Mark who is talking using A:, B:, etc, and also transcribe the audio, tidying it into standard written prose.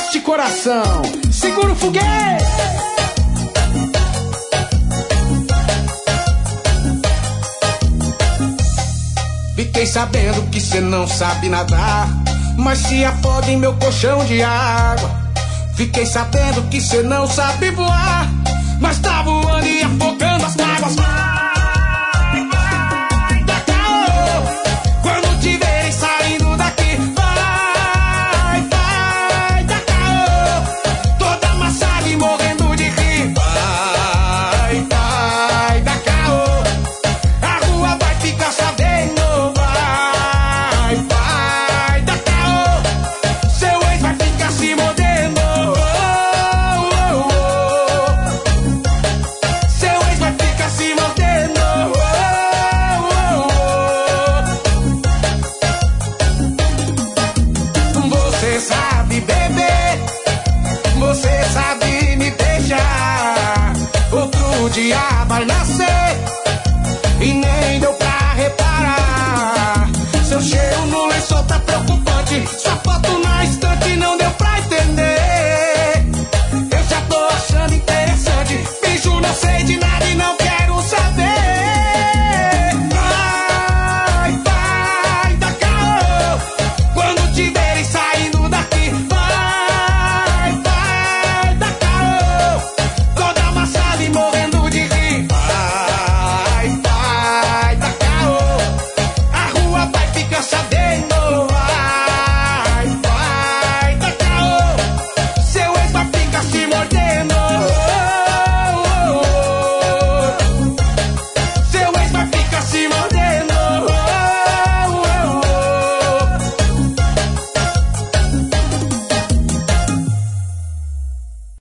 A: Este coração, segura o foguete. Fiquei sabendo que cê não sabe nadar, mas se afoga em meu colchão de água. Fiquei sabendo que cê não sabe voar, mas tá voando e afogando as mágoas. Vai, vai, dá caô. Quando te verem saindo daqui, vai, vai, dá caô. Toda amassada e morrendo de rir. Vai, vai, dá caô. A rua vai ficar sabendo. Vai, vai, dá caô. Seu ex vai ficar se mordendo. Seu ex vai ficar se mordendo. Você sabe beber, você sabe me deixar. Outro dia vai na